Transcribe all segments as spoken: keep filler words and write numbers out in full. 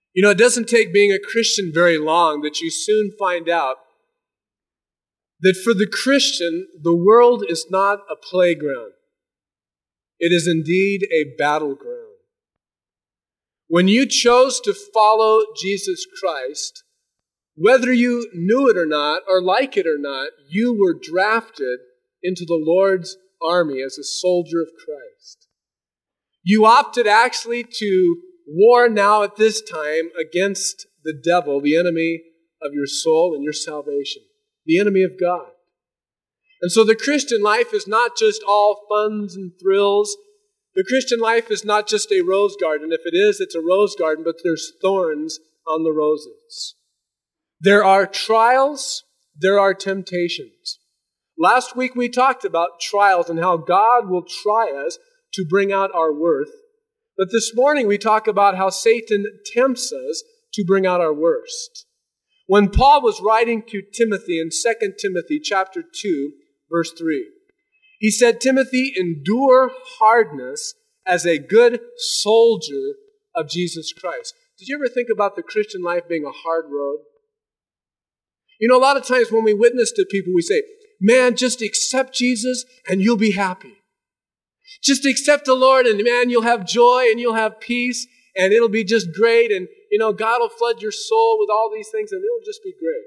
You know, it doesn't take being a Christian very long that you soon find out that for the Christian, the world is not a playground. It is indeed a battleground. When you chose to follow Jesus Christ, whether you knew it or not, or like it or not, you were drafted into the Lord's army as a soldier of Christ. You opted actually to war now at this time against the devil, the enemy of your soul and your salvation, the enemy of God. And so the Christian life is not just all funs and thrills. The Christian life is not just a rose garden. If it is, it's a rose garden, but there's thorns on the roses. There are trials, there are temptations. Last week we talked about trials and how God will try us to bring out our worth. But this morning we talk about how Satan tempts us to bring out our worst. When Paul was writing to Timothy in Second Timothy chapter two, verse three, he said, Timothy, endure hardness as a good soldier of Jesus Christ. Did you ever think about the Christian life being a hard road? You know, a lot of times when we witness to people, we say, man, just accept Jesus and you'll be happy. Just accept the Lord and man, you'll have joy and you'll have peace and it'll be just great. And, you know, God will flood your soul with all these things and it'll just be great.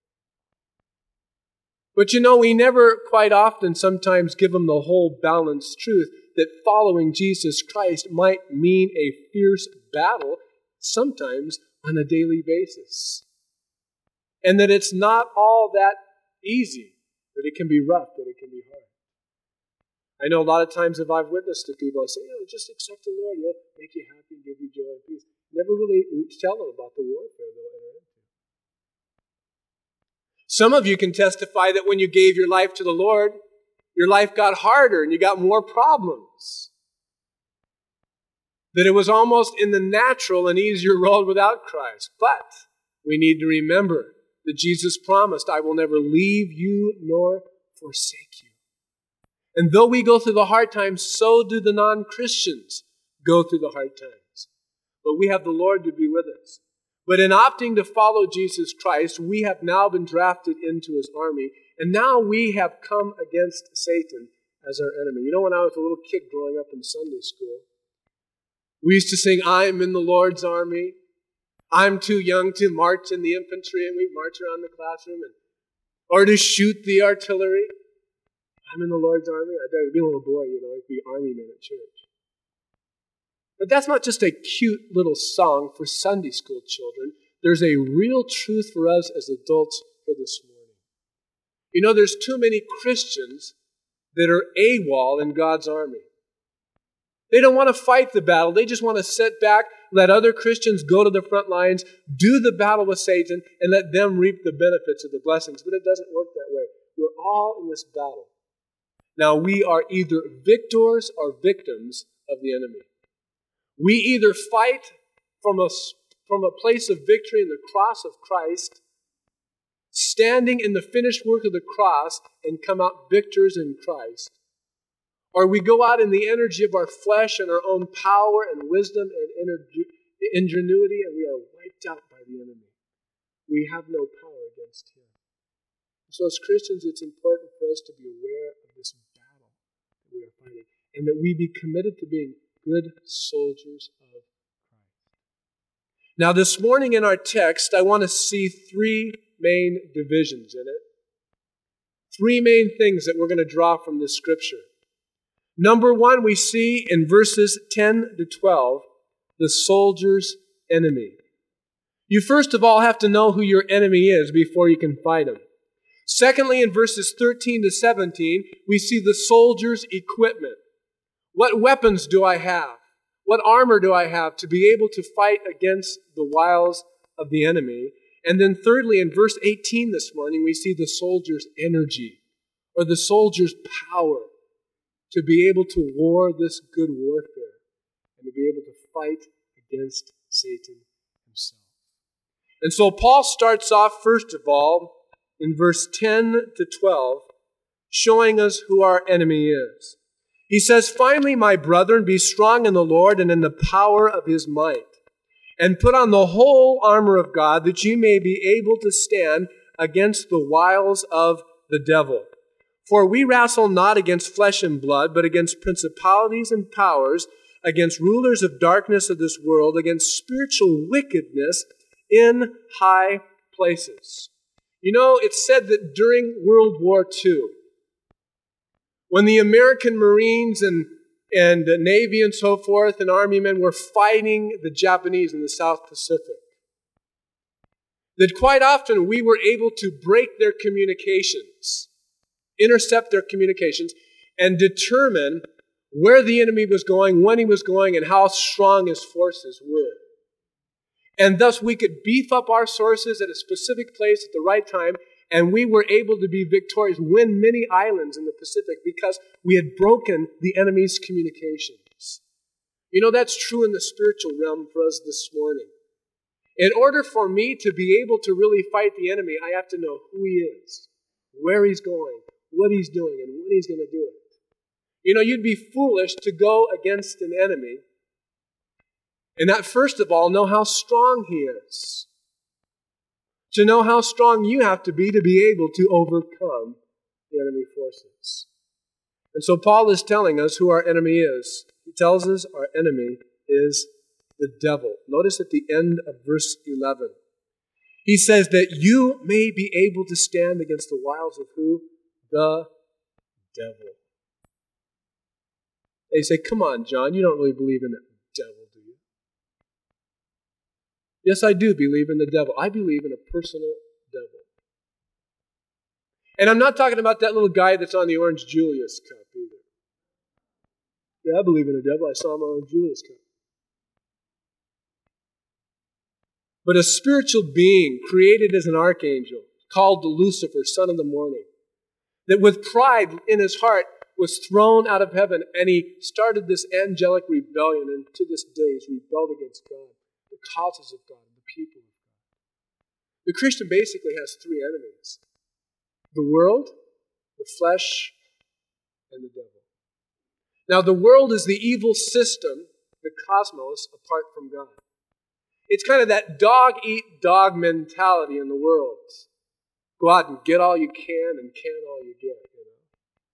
But you know, we never quite often sometimes give them the whole balanced truth that following Jesus Christ might mean a fierce battle, sometimes on a daily basis. And that it's not all that easy, that it can be rough, that it can be hard. I know a lot of times if I've witnessed to people, I say, you know, just accept the Lord, He'll make you happy and give you joy and peace. Never really tell them about the warfare they'll enter into. Some of you can testify that when you gave your life to the Lord, your life got harder and you got more problems. That it was almost in the natural an easier road without Christ. But we need to remember that Jesus promised, I will never leave you nor forsake you. And though we go through the hard times, so do the non-Christians go through the hard times. But we have the Lord to be with us. But in opting to follow Jesus Christ, we have now been drafted into His army, and now we have come against Satan as our enemy. You know, when I was a little kid growing up in Sunday school, we used to sing, I'm in the Lord's army. I'm too young to march in the infantry, and we'd march around the classroom, and, or to shoot the artillery. I'm in the Lord's army. I thought I'd be a little boy, you know, I'd be army men at church. But that's not just a cute little song for Sunday school children. There's a real truth for us as adults for this morning. You know, there's too many Christians that are AWOL in God's army. They don't want to fight the battle. They just want to sit back, let other Christians go to the front lines, do the battle with Satan, and let them reap the benefits of the blessings. But it doesn't work that way. We're all in this battle. Now, we are either victors or victims of the enemy. We either fight from a, from a place of victory in the cross of Christ, standing in the finished work of the cross, and come out victors in Christ, or we go out in the energy of our flesh and our own power and wisdom and ingenuity, and we are wiped out by the enemy. We have no power against him. So as Christians, it's important for us to be aware of this battle that we are fighting, and that we be committed to being good soldiers of Christ. Now, this morning in our text, I want to see three main divisions in it. Three main things that we're going to draw from this scripture. Number one, we see in verses ten to twelve, the soldier's enemy. You first of all have to know who your enemy is before you can fight him. Secondly, in verses thirteen to seventeen, we see the soldier's equipment. What weapons do I have? What armor do I have to be able to fight against the wiles of the enemy? And then thirdly, in verse eighteen this morning, we see the soldier's energy, or the soldier's power to be able to war this good warfare and to be able to fight against Satan himself. And so Paul starts off, first of all, in verse ten to twelve, showing us who our enemy is. He says, finally, my brethren, be strong in the Lord and in the power of his might. And put on the whole armor of God, that ye may be able to stand against the wiles of the devil. For we wrestle not against flesh and blood, but against principalities and powers, against rulers of darkness of this world, against spiritual wickedness in high places. You know, it's said that during World War Two, when the American Marines and and the Navy and so forth, and Army men were fighting the Japanese in the South Pacific, that quite often we were able to break their communications, intercept their communications, and determine where the enemy was going, when he was going, and how strong his forces were. And thus we could beef up our sources at a specific place at the right time, and we were able to be victorious, win many islands in the Pacific because we had broken the enemy's communications. You know, that's true in the spiritual realm for us this morning. In order for me to be able to really fight the enemy, I have to know who he is, where he's going, what he's doing, and when he's going to do it. You know, you'd be foolish to go against an enemy and not, first of all, know how strong he is. To know how strong you have to be to be able to overcome the enemy forces. And so Paul is telling us who our enemy is. He tells us our enemy is the devil. Notice at the end of verse eleven. He says that you may be able to stand against the wiles of who? The devil. They say, come on, John, you don't really believe in the devil, do you? Yes, I do believe in the devil. I believe in a personal devil. And I'm not talking about that little guy that's on the Orange Julius cup either. Yeah, I believe in the devil. I saw him on the Julius cup. But a spiritual being created as an archangel, called Lucifer, son of the morning, that with pride in his heart was thrown out of heaven, and he started this angelic rebellion, and to this day he's rebelled against God, the causes of God, and the people of God. The Christian basically has three enemies: the world, the flesh, and the devil. Now, the world is the evil system, the cosmos, apart from God. It's kind of that dog-eat-dog mentality in the world. Go out and get all you can and can all you get, you know.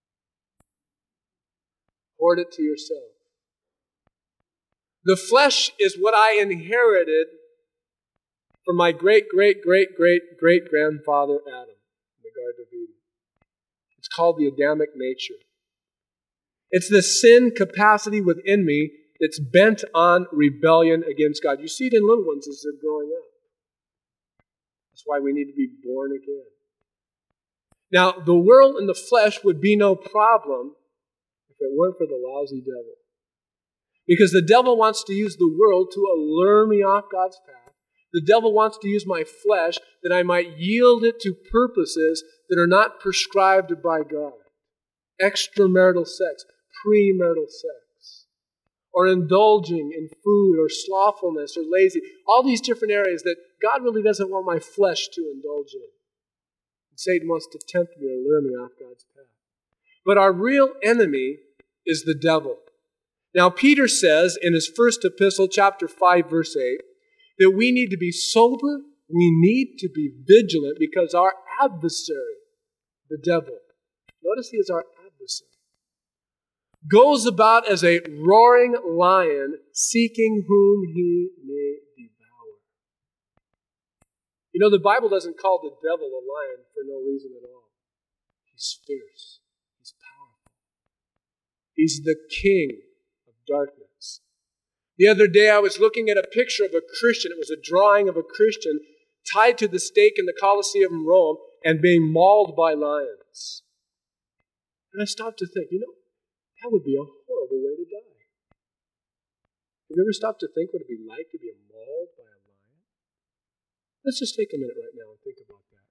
Hoard it to yourself. The flesh is what I inherited from my great-great-great-great-great-grandfather Adam in the Garden of Eden. It's called the Adamic nature. It's the sin capacity within me that's bent on rebellion against God. You see it in little ones as they're growing up. That's why we need to be born again. Now, the world and the flesh would be no problem if it weren't for the lousy devil. Because the devil wants to use the world to allure me off God's path. The devil wants to use my flesh that I might yield it to purposes that are not prescribed by God. Extramarital sex, premarital sex, or indulging in food, or slothfulness, or lazy. All these different areas that God really doesn't want my flesh to indulge in. And Satan wants to tempt me or lure me off God's path. But our real enemy is the devil. Now, Peter says in his first epistle, chapter five, verse eight, that we need to be sober, we need to be vigilant, because our adversary, the devil, notice he is our adversary, goes about as a roaring lion, seeking whom he may devour. You know, the Bible doesn't call the devil a lion for no reason at all. He's fierce. He's powerful. He's the king of darkness. The other day I was looking at a picture of a Christian. It was a drawing of a Christian tied to the stake in the Colosseum in Rome and being mauled by lions. And I stopped to think, you know, that would be a horrible way to die. Have you ever stopped to think what it would be like to be mauled by a lion? Let's just take a minute right now and think about that.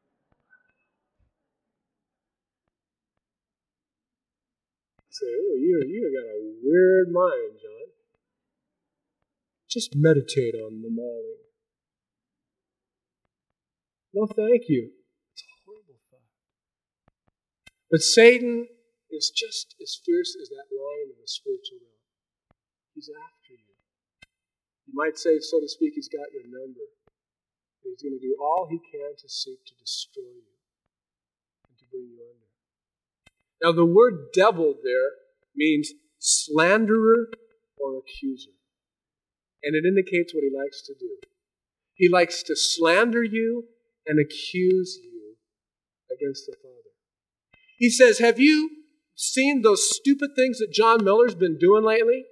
Say, oh, you, you got a weird mind, John. Just meditate on the mauling. No, thank you. It's a horrible thought. But Satan is just as fierce as that lion in the spiritual realm. He's after you. He might say, so to speak, he's got your number. He's going to do all he can to seek to destroy you and to bring you under. Now, the word devil there means slanderer or accuser. And it indicates what he likes to do. He likes to slander you and accuse you against the Father. He says, have you seen those stupid things that John Miller's been doing lately?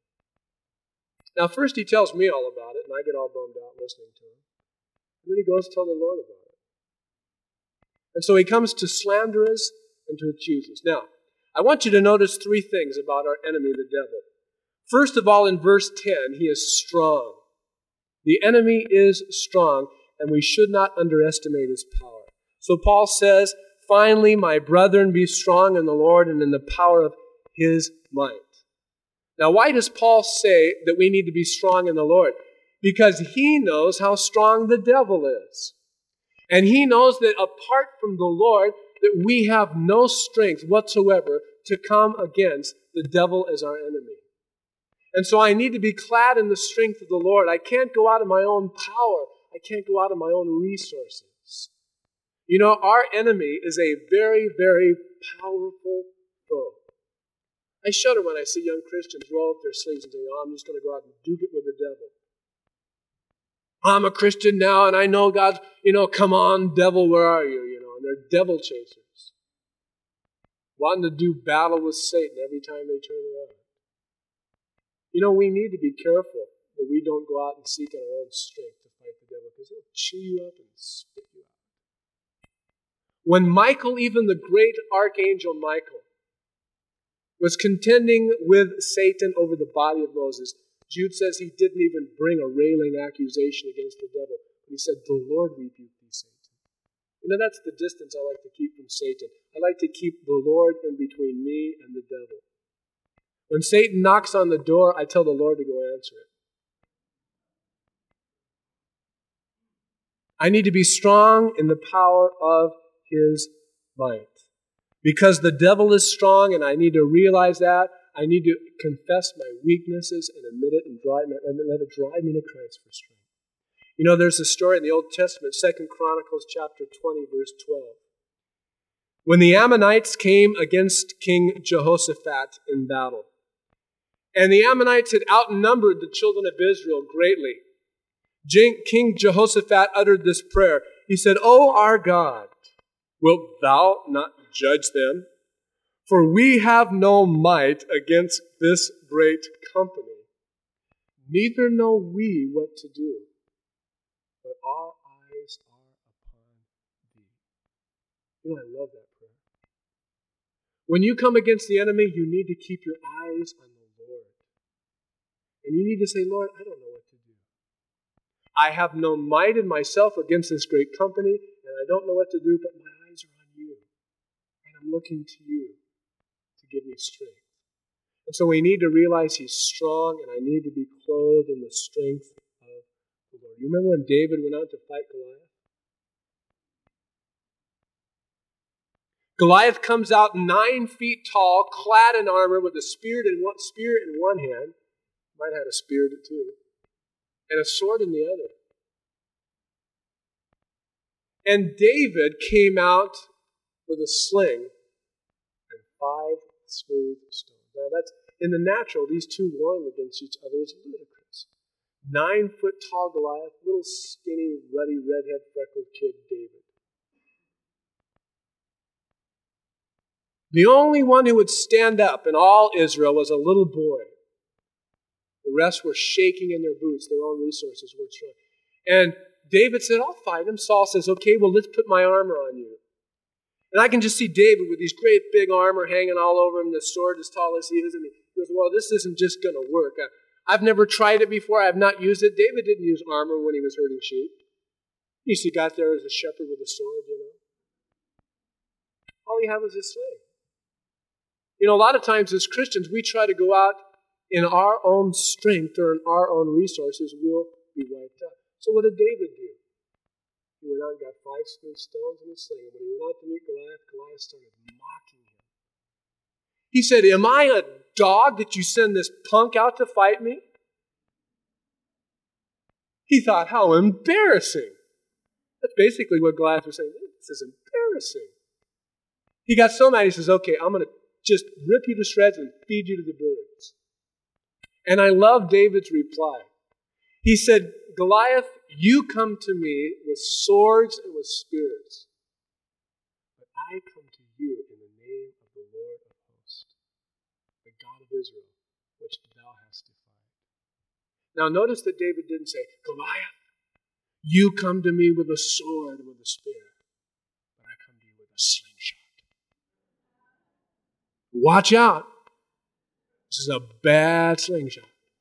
Now, first he tells me all about it, and I get all bummed out listening to him. And then he goes to tell the Lord about it. And so he comes to slander us and to accuse us. Now, I want you to notice three things about our enemy, the devil. First of all, in verse ten, he is strong. The enemy is strong, and we should not underestimate his power. So Paul says, finally, my brethren, be strong in the Lord and in the power of his might. Now, why does Paul say that we need to be strong in the Lord? Because he knows how strong the devil is. And he knows that apart from the Lord, that we have no strength whatsoever to come against the devil as our enemy. And so I need to be clad in the strength of the Lord. I can't go out of my own power. I can't go out of my own resources. You know, our enemy is a very, very powerful foe. I shudder when I see young Christians roll up their sleeves and say, oh, I'm just going to go out and duke it with the devil. I'm a Christian now, and I know God's, you know, come on, devil, where are you? You know, and they're devil chasers. Wanting to do battle with Satan every time they turn around. You know, we need to be careful that we don't go out and seek in our own strength to fight the devil, because he'll chew you up and spit you out. When Michael, even the great archangel Michael, was contending with Satan over the body of Moses, Jude says he didn't even bring a railing accusation against the devil. But he said, the Lord rebuke thee, Satan. You know, that's the distance I like to keep from Satan. I like to keep the Lord in between me and the devil. When Satan knocks on the door, I tell the Lord to go answer it. I need to be strong in the power of his might. Because the devil is strong, and I need to realize that. I need to confess my weaknesses and admit it and drive, let it drive me to Christ for strength. You know, there's a story in the Old Testament, Second Chronicles chapter twenty, verse twelve. When the Ammonites came against King Jehoshaphat in battle, and the Ammonites had outnumbered the children of Israel greatly, King Jehoshaphat uttered this prayer. He said, O our God, wilt thou not judge them? For we have no might against this great company, neither know we what to do, but our eyes are upon thee. You know, I love that prayer. When you come against the enemy, you need to keep your eyes on the Lord. And you need to say, Lord, I don't know what to do. I have no might in myself against this great company, and I don't know what to do, but my eyes are on you. And I'm looking to you to give me strength. And so we need to realize he's strong, and I need to be clothed in the strength of the Lord. You remember when David went out to fight Goliath? Goliath comes out nine feet tall, clad in armor, with a spear in one, spear in one hand. Might have had a spear too. And a sword in the other. And David came out with a sling and five smooth stones. Now that's, in the natural, these two warring against each other is ludicrous. Nine foot tall Goliath, little skinny, ruddy, redhead, freckled kid David. The only one who would stand up in all Israel was a little boy. The rest were shaking in their boots. Their own resources weren't strong. And David said, I'll fight him. Saul says, okay, well, let's put my armor on you. And I can just see David with these great big armor hanging all over him, the sword as tall as he is. And he goes, well, this isn't just going to work. I've never tried it before. I have not used it. David didn't use armor when he was herding sheep. He used to got there as a shepherd with a sword, you know. All he had was his sling. You know, a lot of times as Christians, we try to go out in our own strength or in our own resources, we'll be wiped out. So what did David do? He went out and got five smooth stones in his sling. And when he went out to meet Goliath, Goliath started mocking him. He said, am I a dog that you send this punk out to fight me? He thought, how embarrassing. That's basically what Goliath was saying. This is embarrassing. He got so mad, he says, okay, I'm going to just rip you to shreds and feed you to the birds. And I love David's reply. He said, Goliath, you come to me with swords and with spears, but I come to you in the name of the Lord of hosts, the God of Israel, which thou hast defied. Now notice that David didn't say, Goliath, you come to me with a sword and with a spear, but I come to you with a slingshot. Watch out. This is a bad slingshot.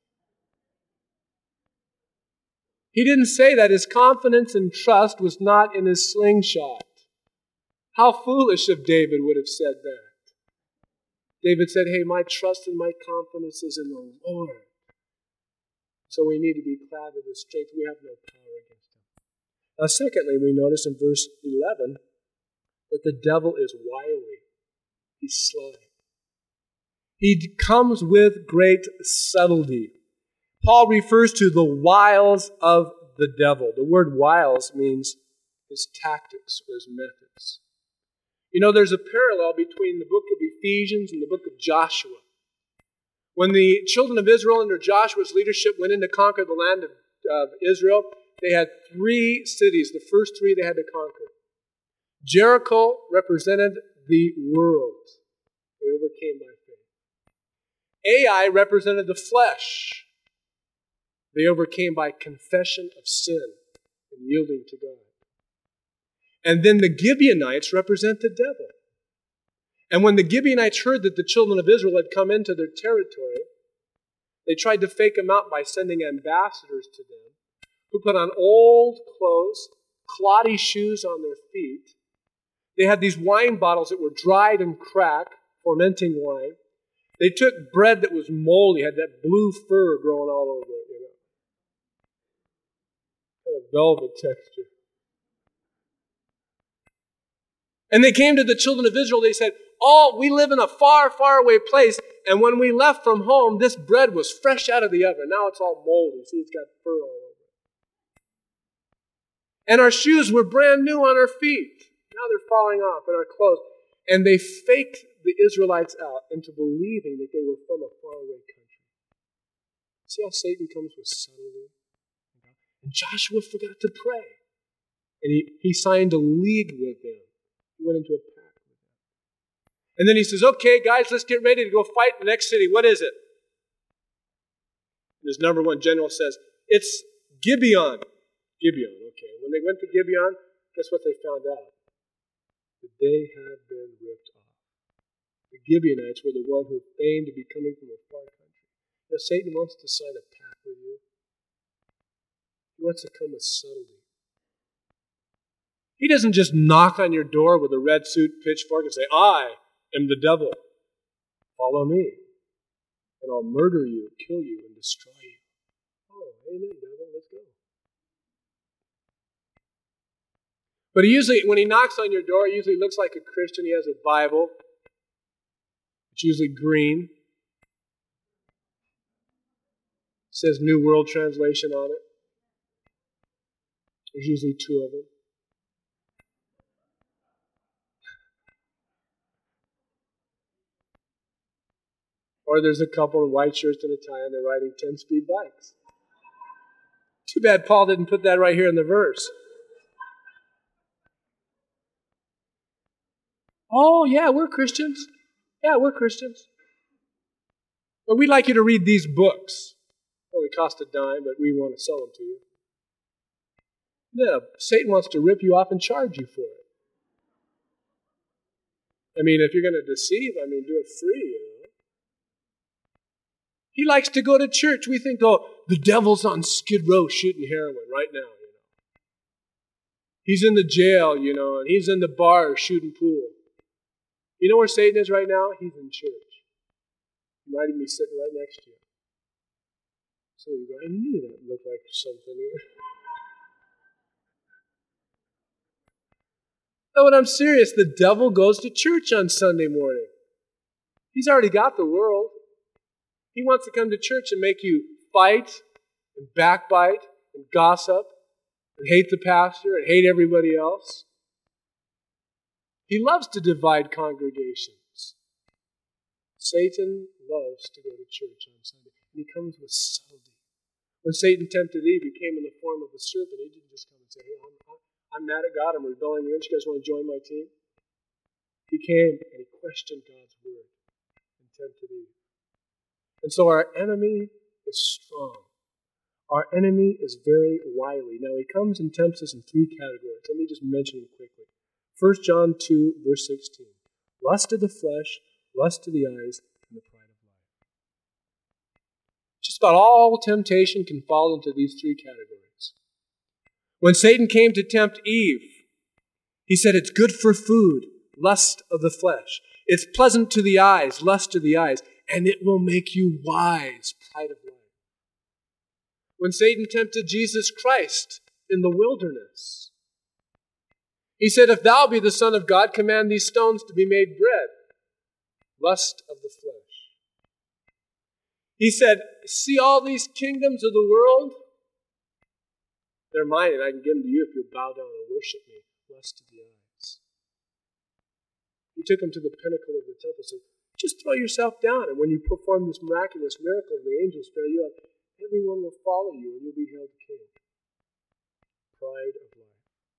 He didn't say that. His confidence and trust was not in his slingshot. How foolish if David would have said that. David said, hey, my trust and my confidence is in the Lord. So we need to be clad with his strength. We have no power against him. Now, secondly, we notice in verse eleven that the devil is wily. He's sly. He comes with great subtlety. Paul refers to the wiles of the devil. The word wiles means his tactics or his methods. You know, there's a parallel between the book of Ephesians and the book of Joshua. When the children of Israel under Joshua's leadership went in to conquer the land of, of Israel, they had three cities, the first three they had to conquer. Jericho represented the world. They overcame by faith. Ai represented the flesh. They overcame by confession of sin and yielding to God. And then the Gibeonites represent the devil. And when the Gibeonites heard that the children of Israel had come into their territory, they tried to fake them out by sending ambassadors to them who put on old clothes, cloddy shoes on their feet. They had these wine bottles that were dried and cracked, fermenting wine. They took bread that was moldy, had that blue fur growing all over it, you know. Kind of velvet texture. And they came to the children of Israel, they said, oh, we live in a far, far away place, and when we left from home, this bread was fresh out of the oven. Now it's all moldy. See, it's got fur all over it. And our shoes were brand new on our feet. Now they're falling off in our clothes. And they faked the Israelites out into believing that they were from a faraway country. See how Satan comes with subtlety? And Joshua forgot to pray. And he, he signed a league with them. He went into a pact with them. And then he says, okay, guys, let's get ready to go fight the next city. What is it? And his number one general says, it's Gibeon. Gibeon, okay. When they went to Gibeon, guess what they found out? That they had been ripped off. The Gibeonites were the one who feigned to be coming from a far country. You know, Satan wants to sign a pact with you. He wants to come with subtlety. He doesn't just knock on your door with a red suit pitchfork and say, I am the devil. Follow me, and I'll murder you, kill you, and destroy you. Oh, amen, devil, let's go. But he usually, when he knocks on your door, he usually looks like a Christian. He has a Bible. It's usually green. It says New World Translation on it. There's usually two of them. Or there's a couple in white shirts and a tie, and they're riding ten-speed bikes. Too bad Paul didn't put that right here in the verse. Oh, yeah, we're Christians. Yeah, we're Christians. But we'd like you to read these books. They only cost a dime, but we want to sell them to you. No, Satan wants to rip you off and charge you for it. I mean, if you're going to deceive, I mean, do it free, you know. He likes to go to church. We think, oh, the devil's on Skid Row shooting heroin right now, you know. He's in the jail, you know, and he's in the bar shooting pool. You know where Satan is right now? He's in church. He might even be sitting right next to you. So you go, I knew that looked like something. No, but I'm serious. The devil goes to church on Sunday morning. He's already got the world. He wants to come to church and make you fight and backbite and gossip and hate the pastor and hate everybody else. He loves to divide congregations. Satan loves to go to church on Sunday, and he comes with subtlety. When Satan tempted Eve, he came in the form of a serpent. He didn't just come and say, hey, I'm, I'm mad at God, I'm rebelling against you guys, want to join my team? He came and he questioned God's word and tempted Eve. And so our enemy is strong. Our enemy is very wily. Now he comes and tempts us in three categories. Let me just mention them quickly. First John two, verse sixteen. Lust of the flesh, lust of the eyes, and the pride of life. Just about all temptation can fall into these three categories. When Satan came to tempt Eve, he said it's good for food, lust of the flesh. It's pleasant to the eyes, lust of the eyes, and it will make you wise, pride of life. When Satan tempted Jesus Christ in the wilderness, he said, if thou be the Son of God, command these stones to be made bread. Lust of the flesh. He said, see all these kingdoms of the world? They're mine, and I can give them to you if you'll bow down and worship me. Lust of the eyes. He took him to the pinnacle of the temple and said, just throw yourself down, and when you perform this miraculous miracle, the angels bear you up, everyone will follow you, and you'll be held king. Pride of life.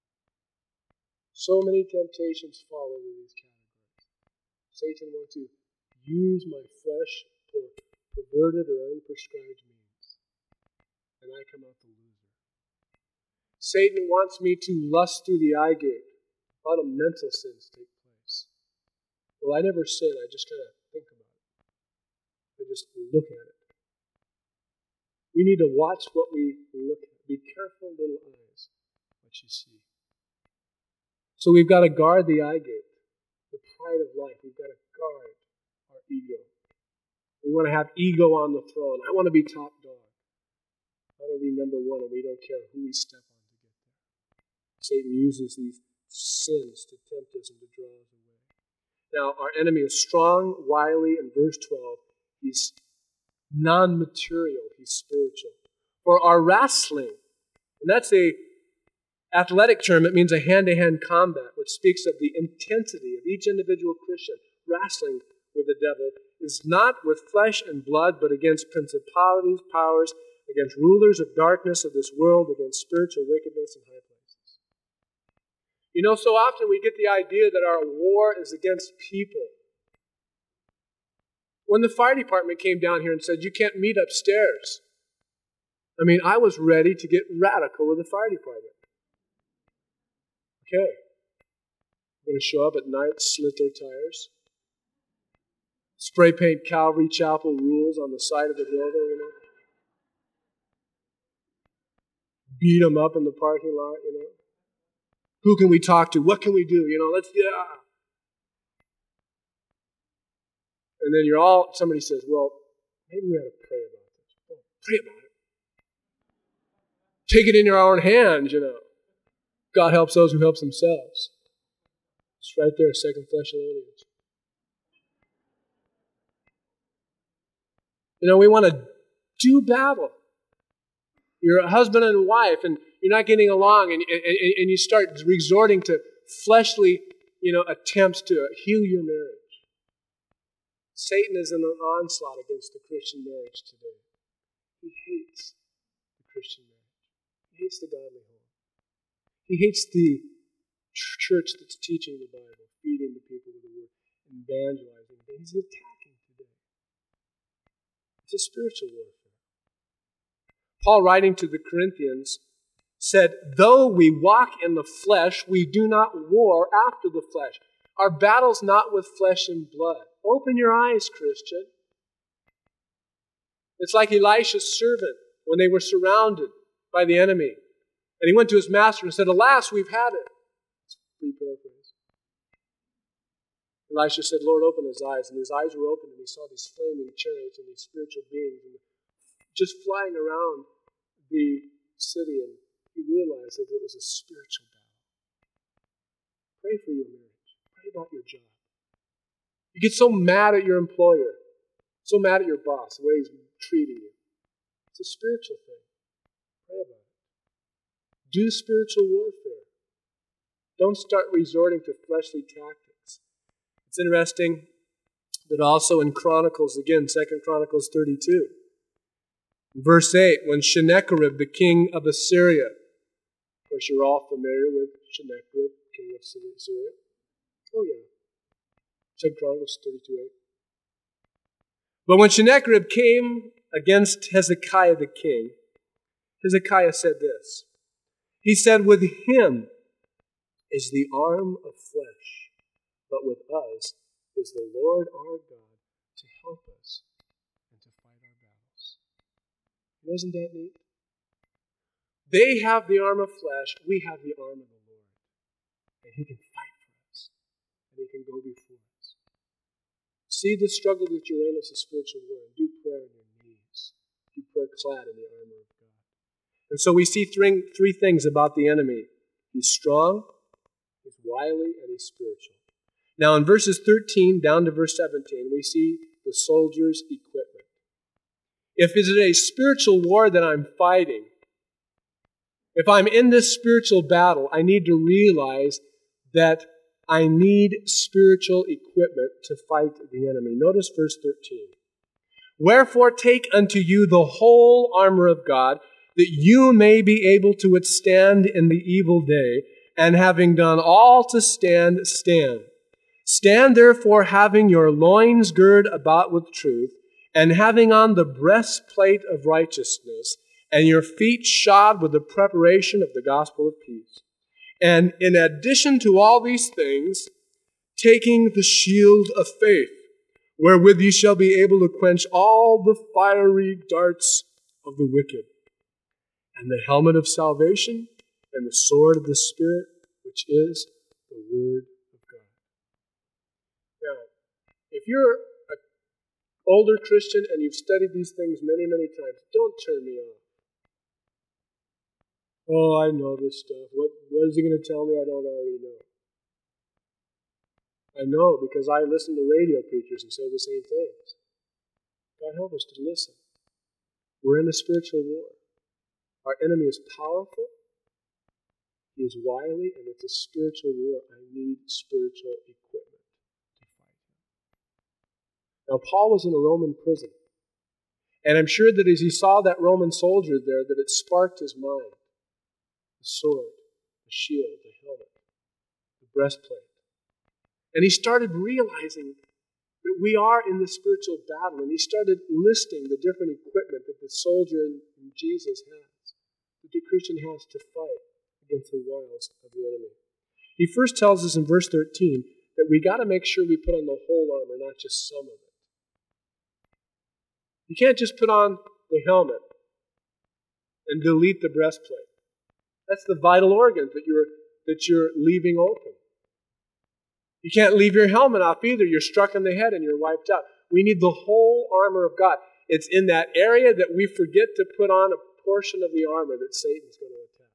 So many temptations fall into these categories. Satan wants to use my flesh for perverted or unprescribed means, and I come out the loser. Satan wants me to lust through the eye gate. A lot of mental sins take place. Well, I never sin. I just kind of think about it. I just look at it. We need to watch what we look at. Be careful, little eyes, what you see. So we've got to guard the eye gate, the pride of life. We've got to guard our ego. We want to have ego on the throne. I want to be top dog. I want to be number one, and we don't care who we step on to get there. Satan uses these sins to tempt us and to draw us away. Now, our enemy is strong, wily, and verse twelve, he's non-material, he's spiritual. For our wrestling, and that's a athletic term, it means a hand-to-hand combat, which speaks of the intensity of each individual Christian wrestling with the devil, is not with flesh and blood, but against principalities, powers, against rulers of darkness of this world, against spiritual wickedness in high places. You know, so often we get the idea that our war is against people. When the fire department came down here and said, you can't meet upstairs, I mean, I was ready to get radical with the fire department. Okay, we're going to show up at night, slit their tires, spray paint Calvary Chapel rules on the side of the building, you know, beat them up in the parking lot, you know. Who can we talk to? What can we do? You know, let's, yeah. And then you're all, somebody says, well, maybe we ought to pray about this. Oh, pray about it. Take it in your own hands, you know. God helps those who help themselves. It's right there, Second Thessalonians. You know, we want to do battle. You're a husband and wife, and you're not getting along, and, and, and you start resorting to fleshly, you know, attempts to heal your marriage. Satan is in an onslaught against the Christian marriage today. He hates the Christian marriage. He hates the godly home. He hates the church that's teaching the Bible, feeding the people with the word, evangelizing. He's attacking today. It's a spiritual warfare. Paul, writing to the Corinthians, said, though we walk in the flesh, we do not war after the flesh. Our battle's not with flesh and blood. Open your eyes, Christian. It's like Elisha's servant when they were surrounded by the enemy. And he went to his master and said, alas, we've had it. It's a free paraphrase. Elisha said, Lord, open his eyes. And his eyes were opened, and he saw these flaming chariots and these spiritual beings and just flying around the city. And he realized that it was a spiritual battle. Pray for your marriage. Pray about your job. You get so mad at your employer, so mad at your boss, the way he's treating you. It's a spiritual thing. Pray about it. Do spiritual warfare. Don't start resorting to fleshly tactics. It's interesting that also in Chronicles, again, Second Chronicles thirty-two, verse eight, when Sennacherib, the king of Assyria, of course you're all familiar with Sennacherib, king of Assyria. Oh yeah. Second Chronicles thirty-two eight. But when Sennacherib came against Hezekiah the king, Hezekiah said this. He said, with him is the arm of flesh, but with us is the Lord our God to help us and to fight our battles. Isn't that neat? They have the arm of flesh, we have the arm of the Lord. And He can fight for us, and He can go before us. See the struggle that you're in as a spiritual war, and do prayer on your knees. Do prayer clad in the armor of God. And so we see three, three things about the enemy. He's strong, he's wily, and he's spiritual. Now in verses thirteen down to verse seventeen, we see the soldier's equipment. If it is a spiritual war that I'm fighting, if I'm in this spiritual battle, I need to realize that I need spiritual equipment to fight the enemy. Notice verse thirteen. Wherefore take unto you the whole armor of God, that you may be able to withstand in the evil day, and having done all to stand, stand. Stand therefore, having your loins girt about with truth, and having on the breastplate of righteousness, and your feet shod with the preparation of the gospel of peace. And in addition to all these things, taking the shield of faith, wherewith ye shall be able to quench all the fiery darts of the wicked, and the helmet of salvation, and the sword of the Spirit, which is the Word of God. Now, if you're an older Christian and you've studied these things many, many times, don't turn me off. Oh, I know this stuff. What, what is he going to tell me I don't already know? I know because I listen to radio preachers and say the same things. God help us to listen. We're in a spiritual war. Our enemy is powerful. He is wily, and it's a spiritual war. I need spiritual equipment to fight him. Now, Paul was in a Roman prison. And I'm sure that as he saw that Roman soldier there, that it sparked his mind. The sword, the shield, the helmet, the breastplate. And he started realizing that we are in the spiritual battle. And he started listing the different equipment that the soldier in, in Jesus has, that the Christian has to fight against the wiles of the enemy. He first tells us in verse thirteen that we got to make sure we put on the whole armor, not just some of it. You can't just put on the helmet and delete the breastplate. That's the vital organ that you're that you're leaving open. You can't leave your helmet off either. You're struck in the head and you're wiped out. We need the whole armor of God. It's in that area that we forget to put on a portion of the armor that Satan's going to attack.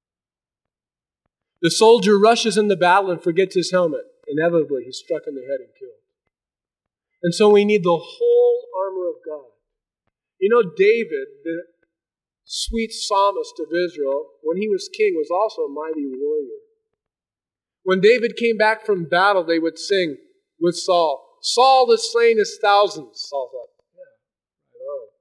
The soldier rushes in the battle and forgets his helmet. Inevitably, he's struck in the head and killed. And so we need the whole armor of God. You know, David, the sweet psalmist of Israel, when he was king, was also a mighty warrior. When David came back from battle, they would sing with Saul, Saul has slain his thousands. Saul thought, yeah, right on.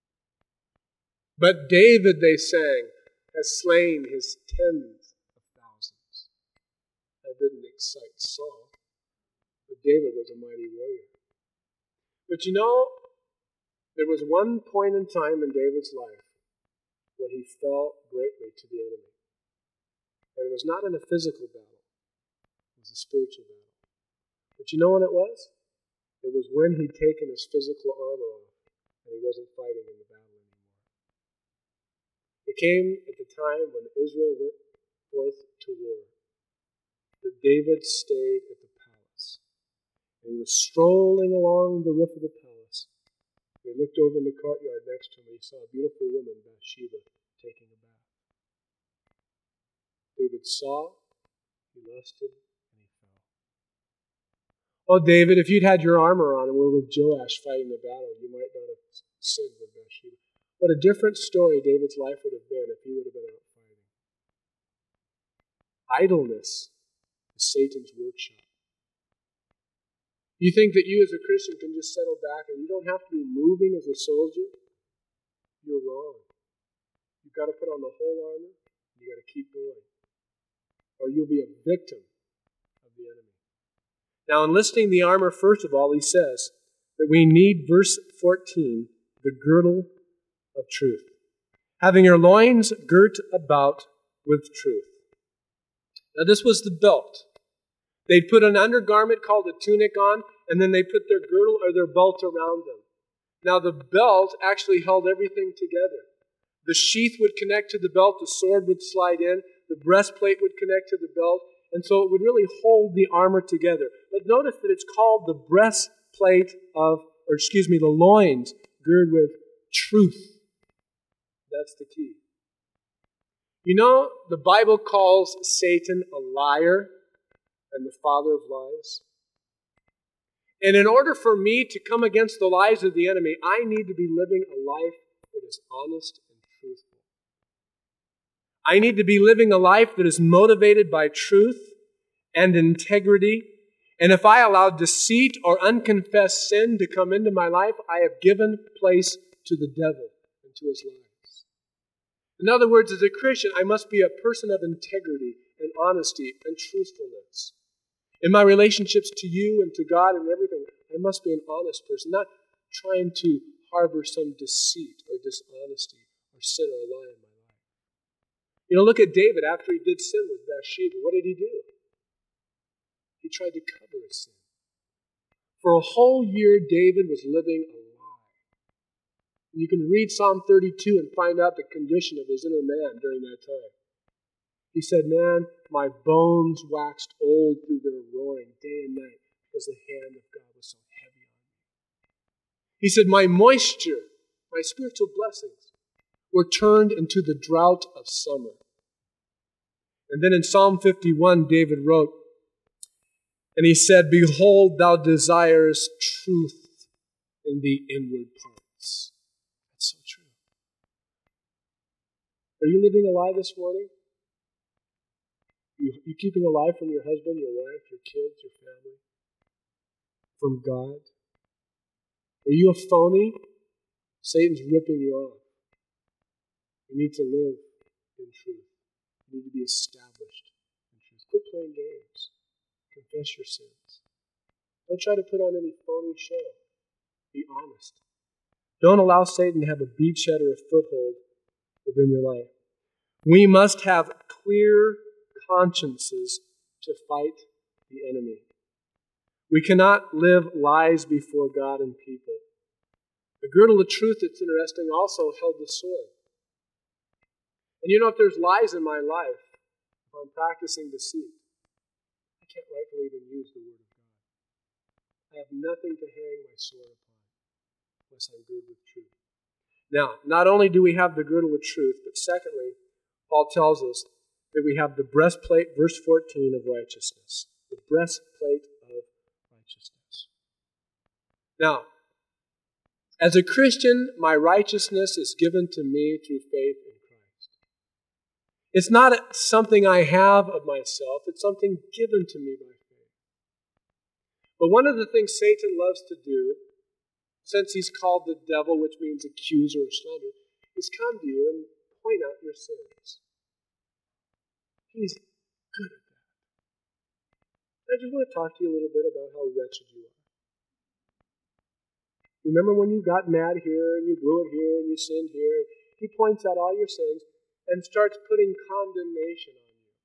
But David, they sang, has slain his tens of thousands. That didn't excite Saul, but David was a mighty warrior. But you know, there was one point in time in David's life when he fell greatly to the enemy. And it was not in a physical battle. It was a spiritual battle. But you know when it was? It was when he'd taken his physical armor off and he wasn't fighting in the battle anymore. It came at the time when Israel went forth to war that David stayed at the palace. And he was strolling along the roof of the palace. He looked over in the courtyard next to him and he saw a beautiful woman, Bathsheba, taking a bath. David saw, he lusted, and he fell. Oh, David, if you'd had your armor on and were with Joash fighting the battle, you might not have sinned with Bathsheba. What a different story David's life would have been if he would have been out fighting. Idleness is Satan's workshop. You think that you as a Christian can just settle back and you don't have to be moving as a soldier? You're wrong. You've got to put on the whole armor. You've got to keep going. Or you'll be a victim of the enemy. Now, in listing the armor, first of all, he says that we need, verse fourteen, the girdle of truth. Having your loins girt about with truth. Now, this was the belt. They'd put an undergarment called a tunic on, and then they put their girdle or their belt around them. Now, the belt actually held everything together. The sheath would connect to the belt, the sword would slide in, the breastplate would connect to the belt, and so it would really hold the armor together. But notice that it's called the breastplate of, or excuse me, the loins girded with truth. That's the key. You know, the Bible calls Satan a liar and the father of lies. And in order for me to come against the lies of the enemy, I need to be living a life that is honest and truthful. I need to be living a life that is motivated by truth and integrity. And if I allow deceit or unconfessed sin to come into my life, I have given place to the devil and to his lies. In other words, as a Christian, I must be a person of integrity and honesty and truthfulness. In my relationships to you and to God and everything, I must be an honest person, not trying to harbor some deceit or dishonesty or sin or lie in my life. You know, look at David after he did sin with Bathsheba. What did he do? He tried to cover his sin. For a whole year, David was living a lie. And you can read Psalm thirty-two and find out the condition of his inner man during that time. He said, man, my bones waxed old through their roaring day and night because the hand of God was so heavy on me. He said, my moisture, my spiritual blessings, were turned into the drought of summer. And then in Psalm fifty-one, David wrote, and he said, behold, thou desirest truth in the inward parts. That's so true. Are you living a lie this morning? You, you keeping alive from your husband, your wife, your kids, your family? From God? Are you a phony? Satan's ripping you off. You need to live in truth. You need to be established in truth. Quit playing games. Confess your sins. Don't try to put on any phony show. Be honest. Don't allow Satan to have a beachhead or a foothold within your life. We must have clear consciences to fight the enemy. We cannot live lies before God and people. The girdle of truth, it's interesting, also held the sword. And you know, if there's lies in my life, if I'm practicing deceit, I can't rightfully even use the word of God. I have nothing to hang my sword upon unless I'm girded with truth. Now, not only do we have the girdle of truth, but secondly, Paul tells us that we have the breastplate, verse fourteen, of righteousness. The breastplate of righteousness. Now, as a Christian, my righteousness is given to me through faith in Christ. It's not something I have of myself. It's something given to me by faith. But one of the things Satan loves to do, since he's called the devil, which means accuser or slanderer, is come to you and point out your sins. He's good at that. I just want to talk to you a little bit about how wretched you are. Remember when you got mad here and you blew it here and you sinned here? He points out all your sins and starts putting condemnation on you.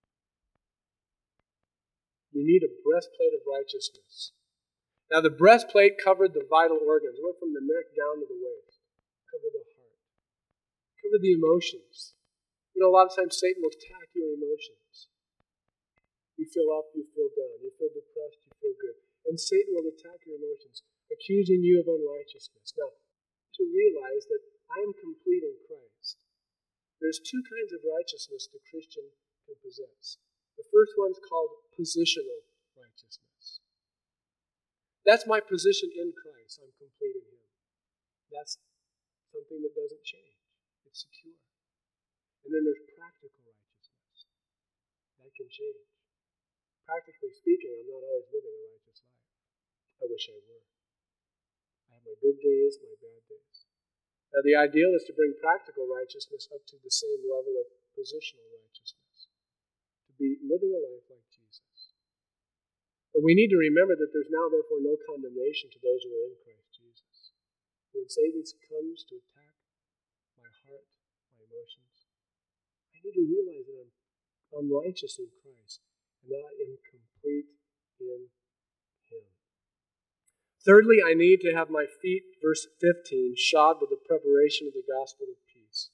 You need a breastplate of righteousness. Now the breastplate covered the vital organs. It went from the neck down to the waist. Covered the heart. Covered the emotions. You know, a lot of times Satan will attack your emotions. You feel up, you feel down. You feel depressed, you feel good. And Satan will attack your emotions, accusing you of unrighteousness. Now, to realize that I am complete in Christ. There's two kinds of righteousness the Christian can possess. The first one's called positional righteousness. That's my position in Christ. I'm complete in Him. That's something that doesn't change. It's secure. And then there's practical righteousness. That can change. Practically speaking, I'm not always living a righteous life. I wish I were. I have my good days, my bad days. Now, the ideal is to bring practical righteousness up to the same level of positional righteousness, to be living a life like Jesus. But we need to remember that there's now, therefore, no condemnation to those who are in Christ Jesus. When Satan comes to attack my heart, my emotions, I need to realize that I'm, I'm righteous in Christ and that I am complete in Him. Thirdly, I need to have my feet, verse fifteen, shod with the preparation of the gospel of peace.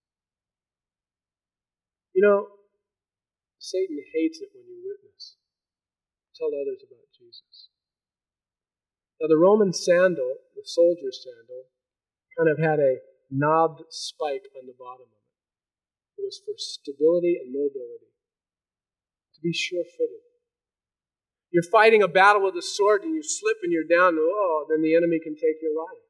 You know, Satan hates it when you witness. Tell others about Jesus. Now, the Roman sandal, the soldier's sandal, kind of had a knobbed spike on the bottom of it. It was for stability and mobility, to be sure-footed. You're fighting a battle with a sword and you slip and you're down, and oh, then the enemy can take your life.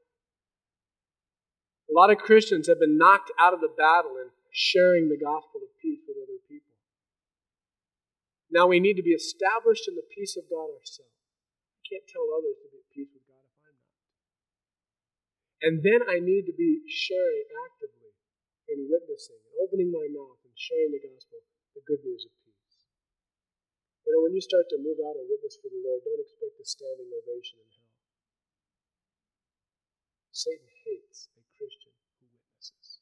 A lot of Christians have been knocked out of the battle and sharing the gospel of peace with other people. Now we need to be established in the peace of God ourselves. I can't tell others to be at peace with God if I'm not. And then I need to be sharing actively in witnessing, opening my mouth and sharing the gospel, the good news of peace. You know, when you start to move out and witness for the Lord, don't expect a standing ovation in hell. Satan hates a Christian who witnesses.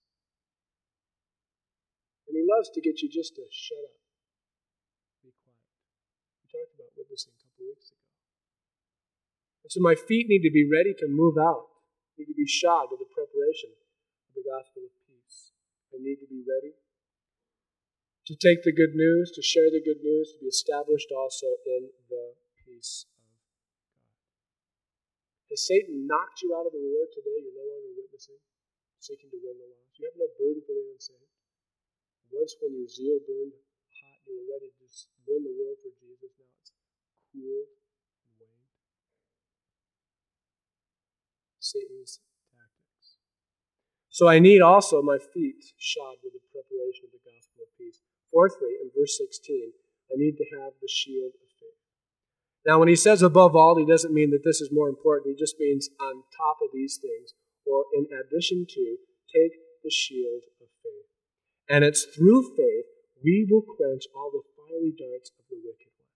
And he loves to get you just to shut up, be quiet. We talked about witnessing a couple weeks ago. And so my feet need to be ready to move out, need to be shod with the preparation of the gospel of peace. I need to be ready to take the good news, to share the good news, to be established also in the peace of God. Has Satan knocked you out of the war today? You're no longer witnessing, seeking to win the lost. You have no burden for the unsaved. Once when your zeal burned hot, you were ready to just win the world for Jesus. Now it's cooled and waned. Satan's tactics. So I need also my feet shod with the preparation of the gospel of peace. Fourthly, in verse sixteen, I need to have the shield of faith. Now, when he says above all, he doesn't mean that this is more important. He just means on top of these things, or in addition to, take the shield of faith. And it's through faith we will quench all the fiery darts of the wicked one.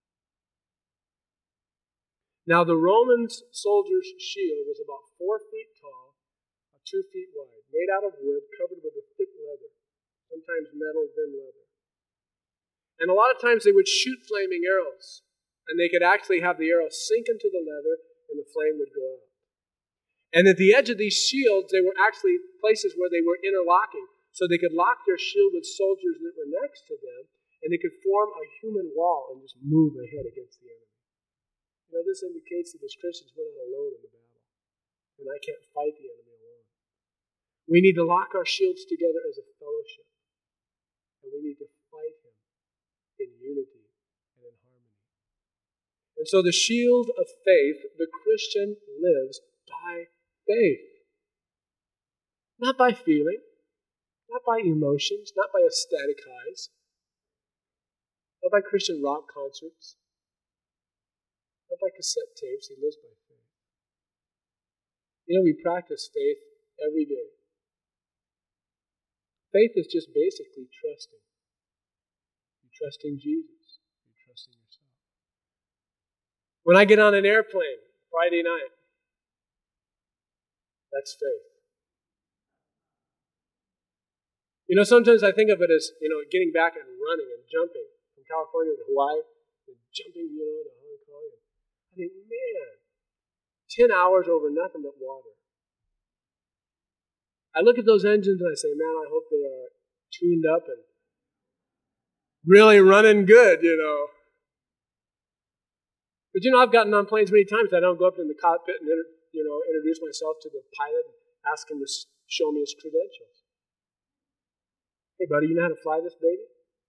Now, the Roman soldier's shield was about four feet tall, two feet wide, made out of wood, covered with a thick leather, sometimes metal, then leather. And a lot of times they would shoot flaming arrows, and they could actually have the arrow sink into the leather, and the flame would go out. And at the edge of these shields, they were actually places where they were interlocking, so they could lock their shield with soldiers that were next to them, and they could form a human wall and just move ahead against the enemy. You know, this indicates that as Christians, we're not alone in the battle, and I can't fight the enemy alone. We need to lock our shields together as a fellowship, and we need to fight him in unity and in harmony. And so the shield of faith, the Christian lives by faith. Not by feeling, not by emotions, not by ecstatic highs, not by Christian rock concerts, not by cassette tapes. He lives by faith. You know, we practice faith every day. Faith is just basically trusting. You're trusting Jesus. You're trusting yourself. When I get on an airplane Friday night, that's faith. You know, sometimes I think of it as, you know, getting back and running and jumping from California to Hawaii, and jumping, you know, to Hong Kong. I think, man, ten hours over nothing but water. I look at those engines and I say, man, I hope they are tuned up and really running good, you know. But, you know, I've gotten on planes many times. I don't go up in the cockpit and, you know, introduce myself to the pilot and ask him to show me his credentials. Hey, buddy, you know how to fly this baby?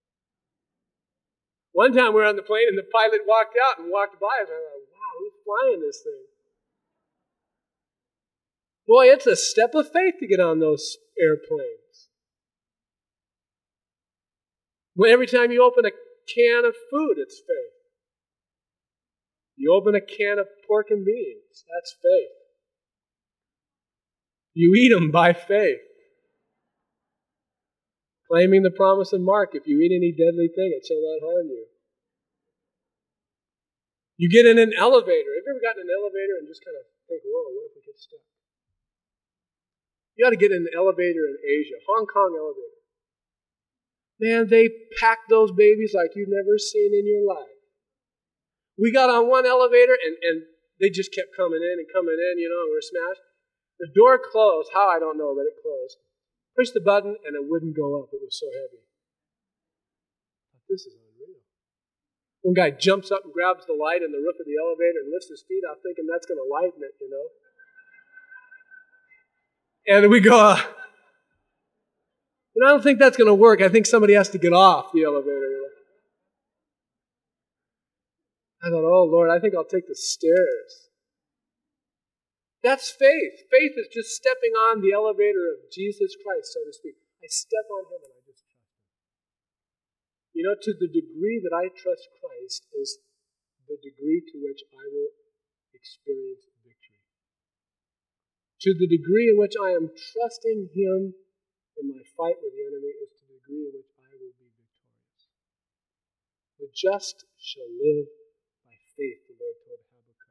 One time we were on the plane and the pilot walked out and walked by us. And I thought, wow, who's flying this thing? Boy, it's a step of faith to get on those airplanes. When every time you open a can of food, it's faith. You open a can of pork and beans, that's faith. You eat them by faith. Claiming the promise of Mark, if you eat any deadly thing, it shall not harm you. You get in an elevator. Have you ever gotten in an elevator and just kind of think, whoa, what if we get stuck? You got to get in an elevator in Asia, Hong Kong elevator. Man, they pack those babies like you've never seen in your life. We got on one elevator and, and they just kept coming in and coming in, you know, and we're smashed. The door closed. How, I don't know, but it closed. Push the button and it wouldn't go up. It was so heavy. This is unreal. One guy jumps up and grabs the light in the roof of the elevator and lifts his feet out thinking that's going to lighten it, you know. And we go, uh, you know, I don't think that's going to work. I think somebody has to get off the elevator. You know? I thought, oh, Lord, I think I'll take the stairs. That's faith. Faith is just stepping on the elevator of Jesus Christ, so to speak. I step on him and I just trust him. You know, to the degree that I trust Christ is the degree to which I will experience victory. To the degree in which I am trusting him in my fight with the enemy is to the degree in which I will be victorious. The just shall live by faith, the Lord told Habakkuk.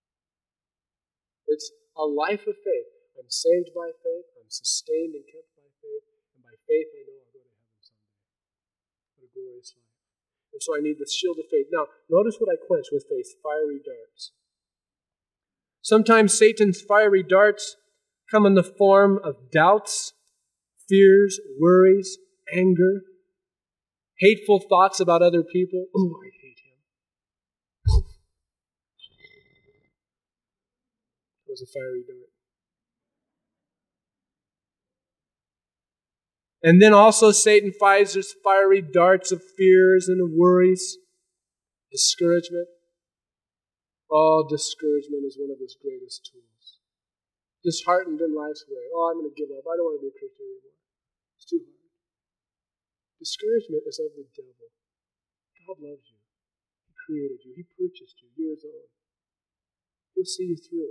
It's a life of faith. I'm saved by faith. I'm sustained and kept by faith. And by faith, I know I'll go to heaven someday. What a glorious life. And so I need the shield of faith. Now, notice what I quench with faith, fiery darts. Sometimes Satan's fiery darts come in the form of doubts, fears, worries, anger, hateful thoughts about other people. Oh, I hate him. It was a fiery dart. And then also Satan fires his fiery darts of fears and of worries, discouragement. Oh, discouragement is one of his greatest tools. Disheartened in life's way. Oh, I'm going to give up. I don't want to be a Christian anymore. It's too hard. Discouragement is of the devil. God loves you. He created you. He purchased you. You're his own. He'll see you through.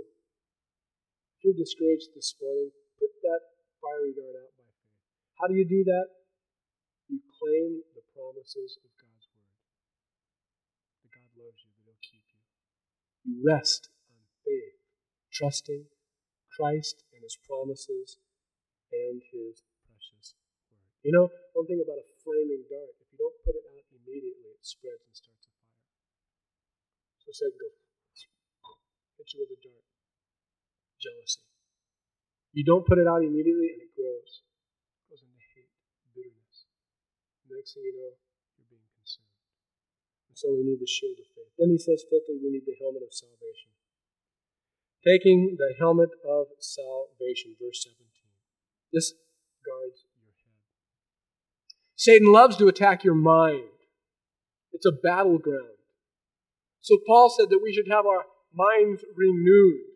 If you're discouraged this morning, put that fiery dart out by faith. How do you do that? You claim the promises of God's word. That God loves you, that he'll keep you. You rest on faith, trusting Christ and his promises and his precious word. You know, one thing about a flaming dart, if you don't put it out immediately, it spreads and starts a fire. So Satan goes, hit you with a dart. Jealousy. You don't put it out immediately and it grows. It goes into hate, bitterness. The next thing you know, you're being consumed. And so we need the shield of faith. Then he says, fifthly, we need the helmet of salvation. Taking the helmet of salvation, verse seventeen. This guards your head. Satan loves to attack your mind. It's a battleground. So Paul said that we should have our minds renewed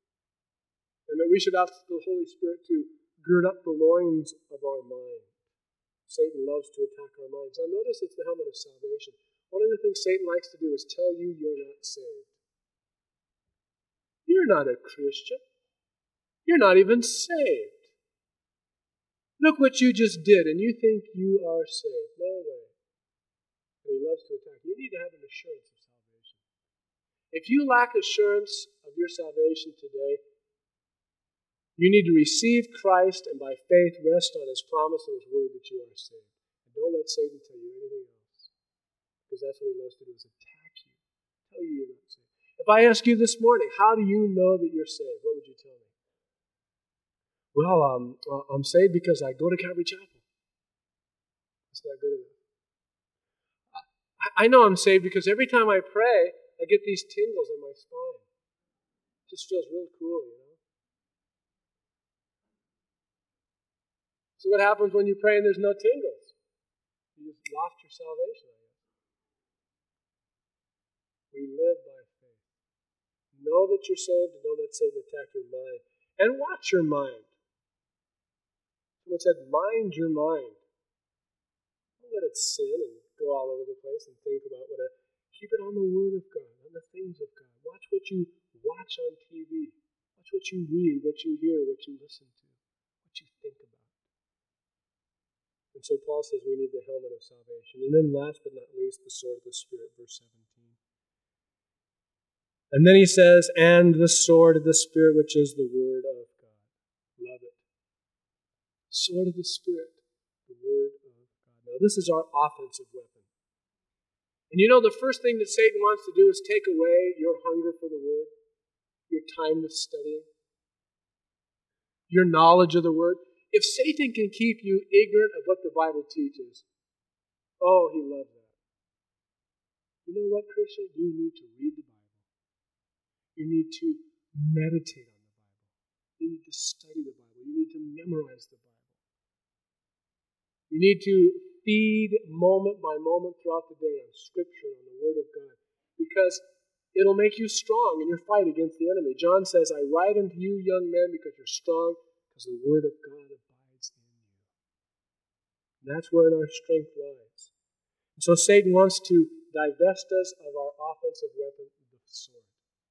and that we should ask the Holy Spirit to gird up the loins of our mind. Satan loves to attack our minds. Now notice it's the helmet of salvation. One of the things Satan likes to do is tell you you're not saved. You're not a Christian. You're not even saved. Look what you just did, and you think you are saved. No way. And he loves to attack. You need to have an assurance of salvation. If you lack assurance of your salvation today, you need to receive Christ and by faith rest on his promise and his word that you are saved. And don't let Satan tell you anything else. Because that's what he loves to do, is attack you. Tell you you're not saved. If I ask you this morning, how do you know that you're saved? What would you tell me? Well, um, I'm saved because I go to Calvary Chapel. That's not good enough. I know I'm saved because every time I pray, I get these tingles in my spine. It just feels real cool, you know? So what happens when you pray and there's no tingles? You just lost your salvation, I guess. We live by faith. Know that you're saved and don't let Satan attack your mind. And watch your mind. Someone said, mind your mind. Don't let it sin and go all over the place and think about what a, keep it on the Word of God, on the things of God. Watch what you watch on T V. Watch what you read, what you hear, what you listen to, what you think about. And so Paul says we need the helmet of salvation. And then last but not least, the sword of the Spirit, verse seventeen. And then he says, and the sword of the Spirit, which is the Word of God. Love it. Sword of the Spirit, the Word of God. Now this is our offensive weapon. And you know, the first thing that Satan wants to do is take away your hunger for the Word, your time with studying, your knowledge of the Word. If Satan can keep you ignorant of what the Bible teaches, oh, he loves that. You know what, Christian? You need to read the Bible. You need to meditate on the Bible. You need to study the Bible. You need to memorize the Bible. You need to feed moment by moment throughout the day on Scripture, on the Word of God, because it'll make you strong in your fight against the enemy. John says, I write unto you, young men, because you're strong, because the Word of God abides in you. And that's where our strength lies. And so Satan wants to divest us of our offensive weapon, the sword.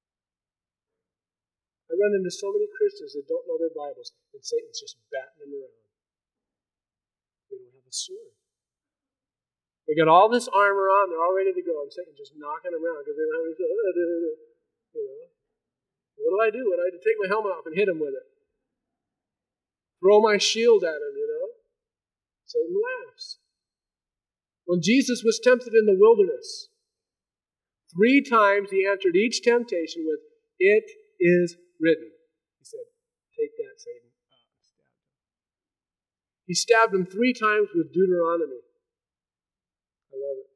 I run into so many Christians that don't know their Bibles, and Satan's just batting them around. They don't have a sword. They got all this armor on, they're all ready to go, and Satan's just knocking around because they don't have any sword. You know, what do I do? What do I do? Take my helmet off and hit him with it. Throw my shield at him, you know. Satan laughs. When Jesus was tempted in the wilderness, three times he answered each temptation with, it is written. He said, take that, Satan. He stabbed him three times with Deuteronomy. I love it.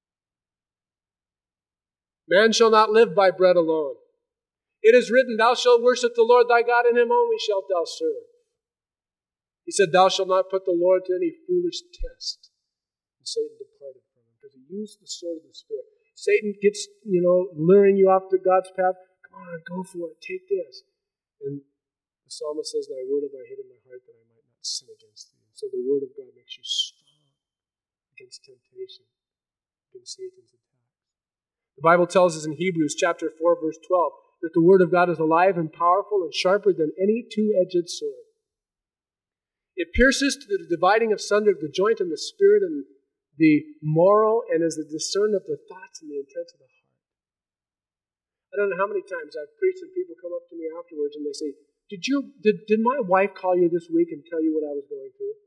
Man shall not live by bread alone. It is written, thou shalt worship the Lord thy God, and him only shalt thou serve. He said, thou shalt not put the Lord to any foolish test. And Satan departed from him because he used the sword of the Spirit. Satan gets, you know, luring you off to God's path. Come on, go for it. Take this. And the psalmist says, thy word have I hid in my heart that I might not sin against thee. And so the word of God makes you strong against temptation, against Satan's attacks. The Bible tells us in Hebrews chapter four, verse twelve, that the word of God is alive and powerful and sharper than any two-edged sword. It pierces to the dividing asunder of the joint and the spirit and the moral, and is the discerner of the thoughts and the intents of the heart. I don't know how many times I've preached and people come up to me afterwards and they say, Did you did, did my wife call you this week and tell you what I was going through?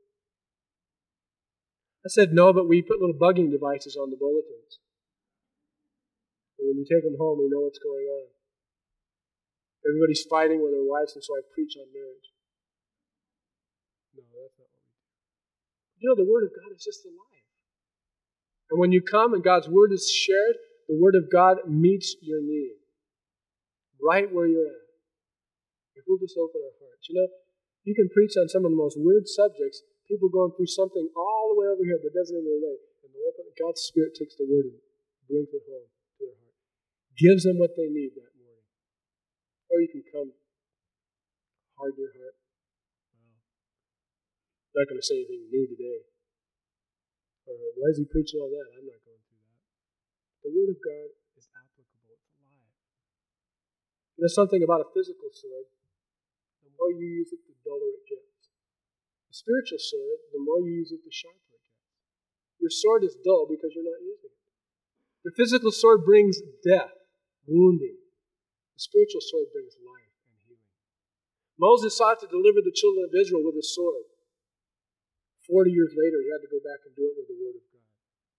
I said, no, but we put little bugging devices on the bulletins. And when you take them home, we know what's going on. Everybody's fighting with their wives, and so I preach on marriage. No, that's not what we do. You know, the Word of God is just alive. And when you come and God's Word is shared, the Word of God meets your need. Right where you're at. If we'll just open our hearts. You know, you can preach on some of the most weird subjects, people going through something all the way over here that doesn't even relate. And the open, God's Spirit takes the Word and brings it home to their heart. Gives them what they need that morning. Or you can come, harden your heart. Wow. Not going to say anything new today. Or why is he preaching all that? I'm not going through that. The Word of God is applicable. It's alive. You know something about a physical sword? The more you use it, the duller it gets. A spiritual sword, the more you use it, the sharper it gets. Your sword is dull because you're not using it. The physical sword brings death, wounding. The spiritual sword brings life and healing. Moses sought to deliver the children of Israel with a sword. Forty years later, he had to go back and do it with the Word of God.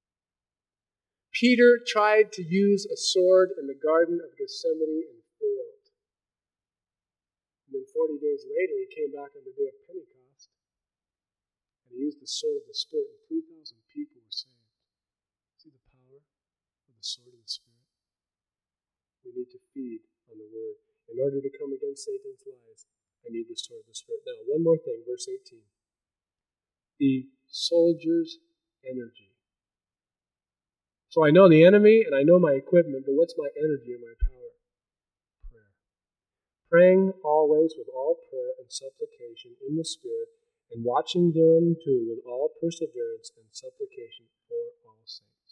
Peter tried to use a sword in the Garden of Gethsemane and failed. And then forty days later, he came back on the day of Pentecost, and he used the sword of the Spirit, and three thousand people were saved. See the power of the sword of the Spirit? We need to feed on the Word. In order to come against Satan's lies, I need the sword of the Spirit. Now, one more thing, verse eighteen. The soldier's energy. So I know the enemy and I know my equipment, but what's my energy and my power? Prayer. Praying always with all prayer and supplication in the Spirit, and watching thereunto with all perseverance and supplication for all saints.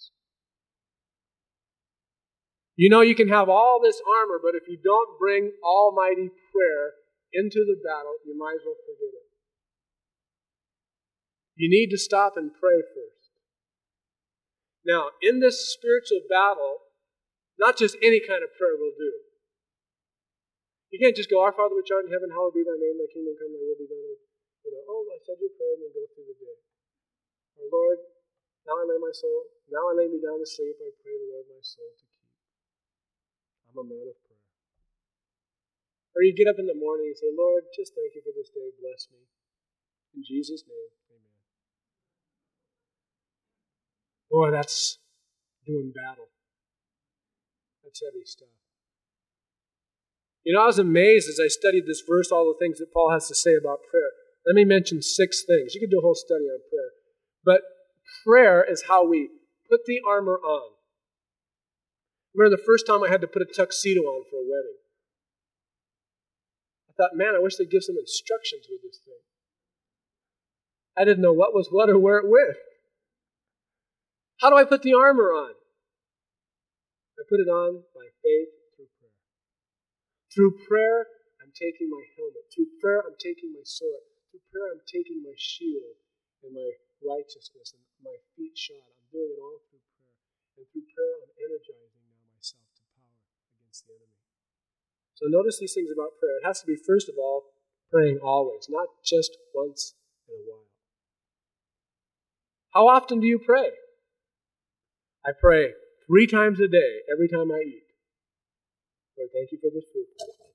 You know you can have all this armor, but if you don't bring almighty prayer into the battle, you might as well forget it. You need to stop and pray first. Now, in this spiritual battle, not just any kind of prayer will do. You can't just go, Our Father which art in heaven, hallowed be thy name, thy kingdom come, thy will be done. With, you know, oh, I said your prayer, and then go through the day. Or Lord, now I lay my soul, now I lay me down to sleep, I pray the Lord my soul to keep. I'm a man of prayer. Or you get up in the morning and say, Lord, just thank you for this day, bless me. In Jesus' name, amen. Boy, that's doing battle. That's heavy stuff. You know, I was amazed as I studied this verse, all the things that Paul has to say about prayer. Let me mention six things. You could do a whole study on prayer. But prayer is how we put the armor on. Remember the first time I had to put a tuxedo on for a wedding. I thought, man, I wish they'd give some instructions with this thing. I didn't know what was what or where it went. How do I put the armor on? I put it on by faith through prayer. Through prayer, I'm taking my helmet. Through prayer, I'm taking my sword. Through prayer, I'm taking my shield and my righteousness and my feet shod. I'm doing it all through prayer. And through prayer, I'm energizing now myself to power against the enemy. So notice these things about prayer. It has to be, first of all, praying always, not just once in a while. How often do you pray? I pray three times a day, every time I eat. Lord, thank you for this food.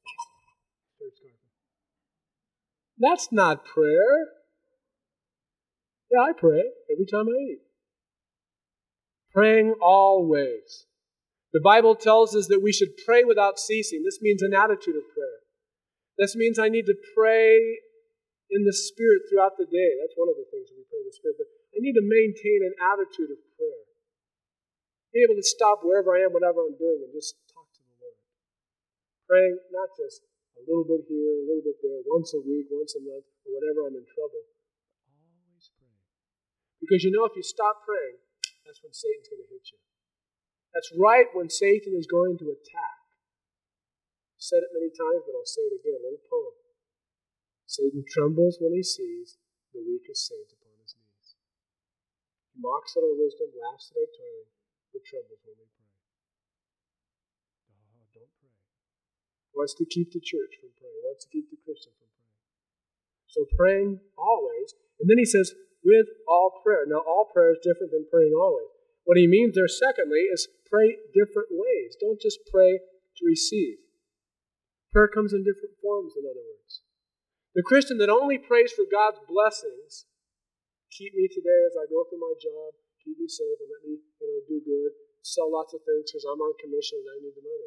That's not prayer. Yeah, I pray every time I eat. Praying always. The Bible tells us that we should pray without ceasing. This means an attitude of prayer. This means I need to pray in the Spirit throughout the day. That's one of the things we pray in the Spirit. But I need to maintain an attitude of prayer. Be able to stop wherever I am, whatever I'm doing, and just talk to the Lord. Praying not just a little bit here, a little bit there, once a week, once a month, or whenever I'm in trouble. Always pray. Because you know, if you stop praying, that's when Satan's going to hit you. That's right when Satan is going to attack. I've said it many times, but I'll say it again. A little poem. Satan trembles when he sees the weakest saint upon his knees. He mocks at our wisdom, laughs at our toiling, but trembles when we pray. Oh, don't pray. Wants to keep the church from praying. Wants to keep the Christian from praying. So praying always. And then he says, with all prayer. Now, all prayer is different than praying always. What he means there, secondly, is pray different ways. Don't just pray to receive. Prayer comes in different forms, in other words. The Christian that only prays for God's blessings, keep me today as I go through my job, keep me safe and let me, you know, do good, sell lots of things because I'm on commission and I need the money.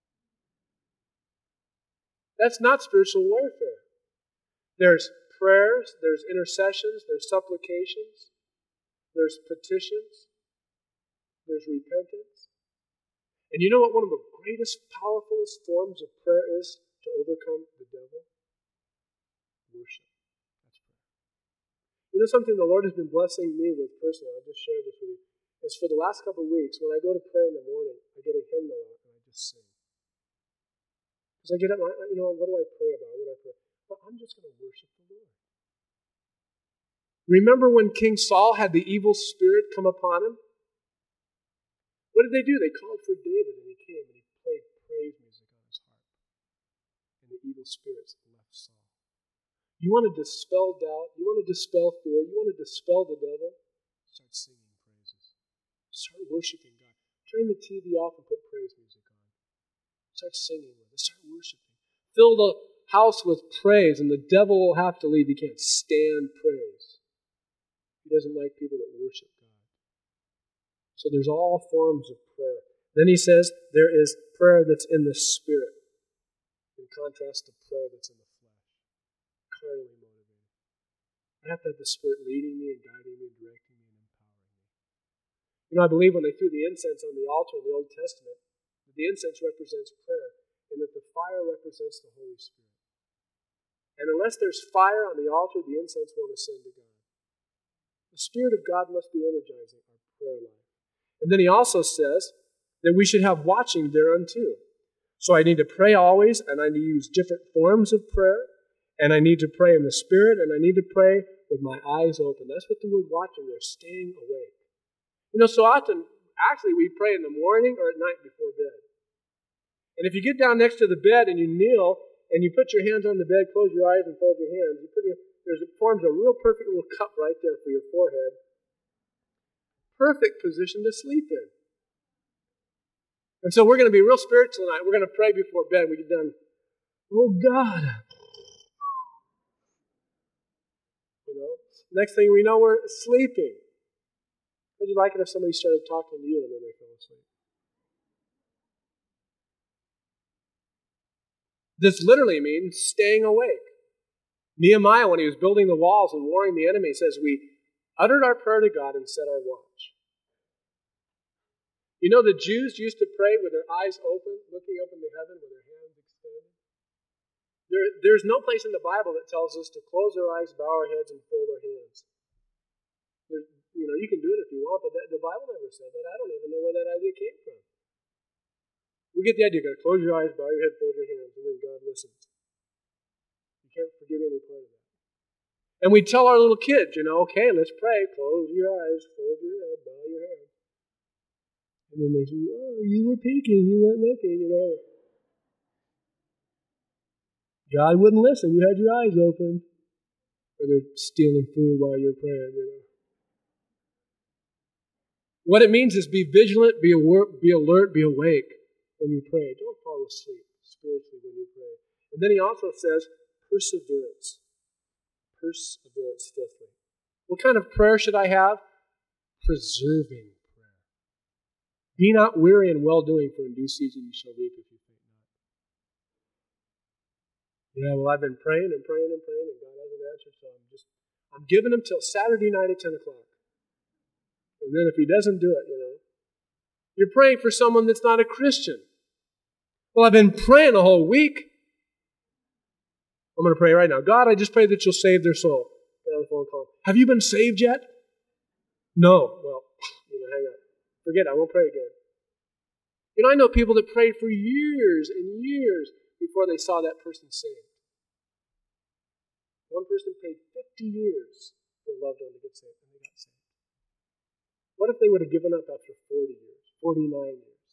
That's not spiritual warfare. There's prayers, there's intercessions, there's supplications, there's petitions, there's repentance. And you know what one of the greatest, powerfulest forms of prayer is to overcome the devil? Worship. That's prayer. You know something the Lord has been blessing me with personally, I'll just share this with you, is for the last couple of weeks, when I go to pray in the morning, I get a hymnal out and I just sing. Because I get up, you know, what do I pray about? What do I pray? Well, I'm just going to worship the Lord. Remember when King Saul had the evil spirit come upon him? What did they do? They called for David, and he came, and he played praise music on his harp. And the evil spirits left Saul. You want to dispel doubt? You want to dispel fear? You want to dispel the devil? Start singing praises. Start worshiping God. Turn the T V off and put praise music on. Start singing with it. Start worshiping. Fill the house with praise, and the devil will have to leave. He can't stand praise. He doesn't like people that worship God. So there's all forms of prayer. Then he says there is prayer that's in the Spirit, in contrast to prayer that's in the flesh, carnally motivated. I have to have the Spirit leading me and guiding me and directing me and empowering me. You know, I believe when they threw the incense on the altar in the Old Testament, that the incense represents prayer and that the fire represents the Holy Spirit. And unless there's fire on the altar, the incense won't ascend to God. The Spirit of God must be energizing our prayer life. And then he also says that we should have watching thereunto. So I need to pray always, and I need to use different forms of prayer, and I need to pray in the Spirit, and I need to pray with my eyes open. That's what the word watching there, staying awake. You know, so often, actually, we pray in the morning or at night before bed. And if you get down next to the bed and you kneel, and you put your hands on the bed, close your eyes and fold your hands, you put your, there's, it forms a real perfect little cup right there for your forehead. Perfect position to sleep in. And so we're going to be real spiritual tonight. We're going to pray before bed. We get done. Oh, God. You know, next thing we know, we're sleeping. How'd you like it if somebody started talking to you and then they fell asleep? This literally means staying awake. Nehemiah, when he was building the walls and warring the enemy, says, we uttered our prayer to God and set our watch. You know, the Jews used to pray with their eyes open, looking up into heaven with their hands extended. There, there's no place in the Bible that tells us to close our eyes, bow our heads, and fold our hands. There, you know, you can do it if you want, but that, the Bible never said that. I don't even know where that idea came from. We get the idea. You've got to close your eyes, bow your head, fold your hands, and then God listens. You can't forget any part of that. And we tell our little kids, you know, okay, let's pray. Close your eyes, fold your head, bow your head. And then they say, oh, you were peeking, you weren't looking, you know. God wouldn't listen. You had your eyes open. Or they're stealing food while you're praying, you know. What it means is be vigilant, be alert, be alert, be awake when you pray. Don't fall asleep spiritually when you pray. And then he also says perseverance. Perseverance, fifthly. What kind of prayer should I have? Preserving. Be not weary in well-doing, for in due season you shall reap if you faint not. Yeah, well, I've been praying and praying and praying, and God hasn't answered, so I'm just, I'm giving him till Saturday night at ten o'clock. And then if he doesn't do it, you know, you're praying for someone that's not a Christian. Well, I've been praying a whole week. I'm going to pray right now. God, I just pray that you'll save their soul. Get on the phone call. Have you been saved yet? No. Well, you know, hang on. Forget it. I won't pray again. You know, I know people that prayed for years and years before they saw that person saved. One person prayed fifty years for a loved one to get saved, and they got saved. What if they would have given up after forty years, forty-nine years?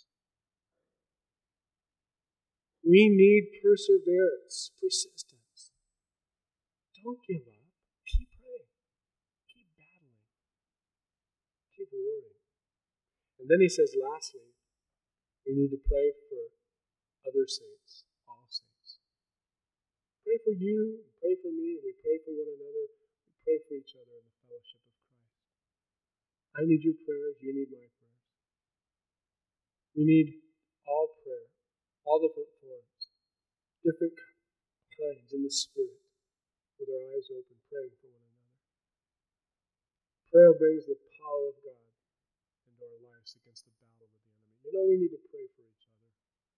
We need perseverance, persistence. Don't give up. Keep praying. Keep battling. Keep warring. And then he says, lastly, we need to pray for other saints, all saints. Pray for you, pray for me, we pray for one another, we pray for each other in the fellowship of Christ. I need your prayers, you need my prayers. We need all prayer, all different forms, different kinds in the Spirit, with our eyes open, praying for one another. Prayer brings the power of God into our lives against the battle with the enemy. You know, we need to pray for each other.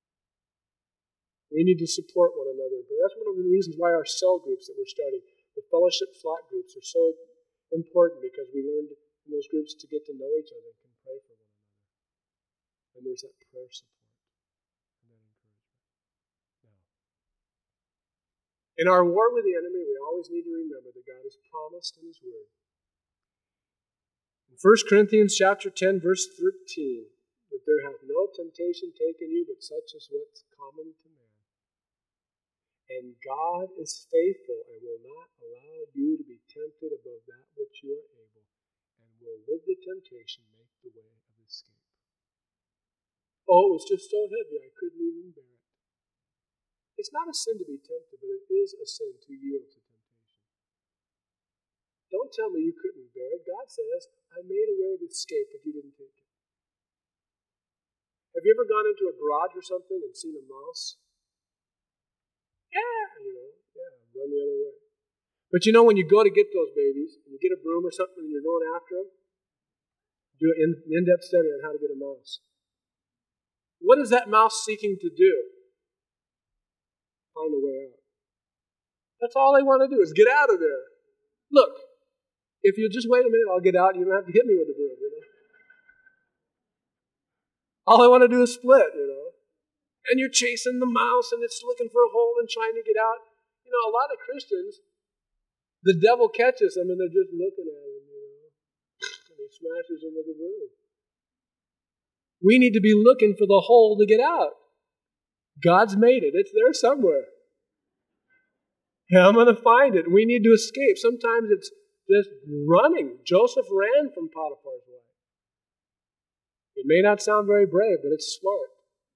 We need to support one another. But that's one of the reasons why our cell groups that we're starting, the fellowship flock groups, are so important, because we learned in those groups to get to know each other and can pray for one another. And there's that prayer support and that encouragement. Now, in our war with the enemy, we always need to remember that God has promised in His Word. In First Corinthians chapter ten, verse thirteen, that there hath no temptation taken you but such as what's common to man. And God is faithful and will not allow you to be tempted above that which you are able, and will with the temptation make the way of escape. Oh, it was just so heavy I couldn't even bear it. It's not a sin to be tempted, but it is a sin to yield to temptation. Don't tell me you couldn't bear it. God says, I made a way of escape, but you didn't take it. Have you ever gone into a garage or something and seen a mouse? Yeah, you know, yeah, run the other way. But you know, when you go to get those babies, and you get a broom or something and you're going after them, do an in-depth study on how to get a mouse. What is that mouse seeking to do? Find a way out. That's all they want to do, is get out of there. Look, if you'll just wait a minute, I'll get out. You don't have to hit me with the broom, you know. All I want to do is split, you know. And you're chasing the mouse and it's looking for a hole and trying to get out. You know, a lot of Christians, the devil catches them and they're just looking at him, you know. And he smashes them with a broom. We need to be looking for the hole to get out. God's made it. It's there somewhere. And I'm going to find it. We need to escape. Sometimes it's just running. Joseph ran from Potiphar's wife. It may not sound very brave, but it's smart.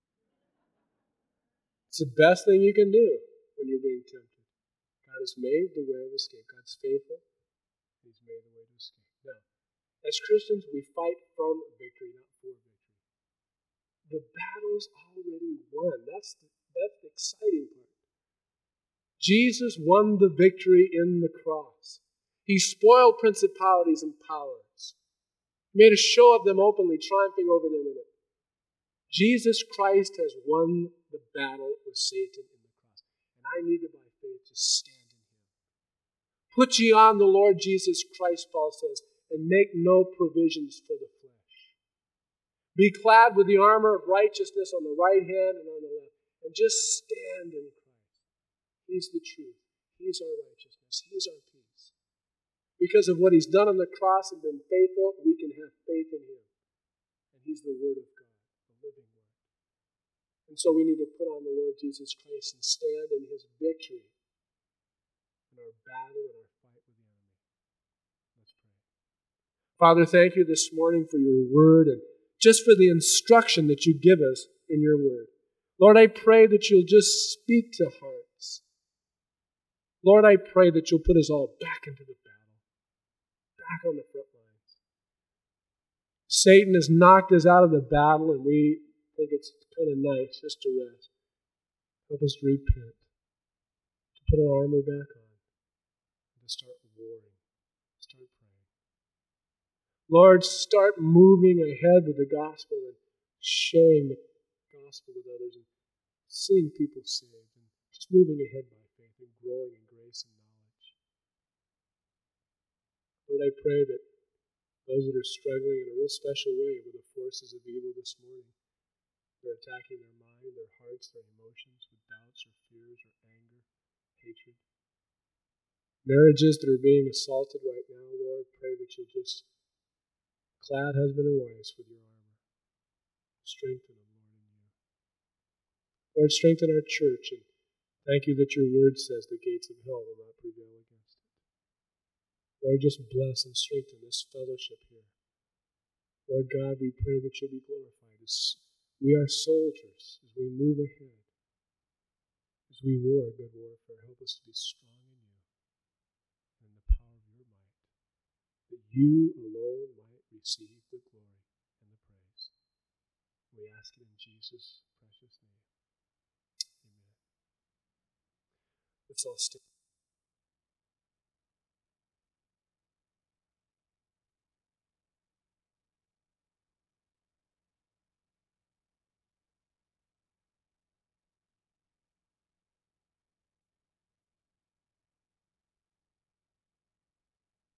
It's the best thing you can do when you're being tempted. God has made the way of escape. God's faithful. He's made the way to escape. Now, as Christians, we fight from victory, not for victory. The battle's already won. That's the, that's the exciting part. Jesus won the victory in the cross. He spoiled principalities and powers. He made a show of them openly, triumphing over them in it. Jesus Christ has won the battle with Satan in the cross. And I need to, by faith, to stand in him. Put ye on the Lord Jesus Christ, Paul says, and make no provisions for the flesh. Be clad with the armor of righteousness on the right hand and on the left. And just stand in Christ. He's the truth. He's our righteousness. He's our peace. Because of what he's done on the cross and been faithful, we can have faith in him. And he's the Word of God, the living Word. And so we need to put on the Lord Jesus Christ and stand in his victory in our battle and our fight with the enemy. Let's pray. Father, thank you this morning for your Word and just for the instruction that you give us in your Word. Lord, I pray that you'll just speak to hearts. Lord, I pray that you'll put us all back into the battle, back on the front lines. Satan has knocked us out of the battle, and we think it's kind of nice just to rest. Help us to repent, to put our armor back on, and to start warring, start praying. Lord, start moving ahead with the gospel and sharing the gospel with others and seeing people saved and just moving ahead by faith and growing in grace and knowledge. Lord, I pray that those that are struggling in a real special way with the forces of evil this morning, they're attacking their mind, their hearts, their emotions with doubts or fears or anger, hatred. Marriages that are being assaulted right now, Lord, pray that you'll just clad husband and wives with your armor. Strengthen them, Lord, in you. Lord, strengthen our church, and thank you that your word says the gates of hell will not prevail against it. Lord, just bless and strengthen this fellowship here. Lord God, we pray that you'll be glorified as we are soldiers, as we move ahead, as we war good warfare. Help us to be strong in you and in the power of your might, that you alone might receive the glory and the praise. We ask it in Jesus' precious name. Amen. Let's all stand.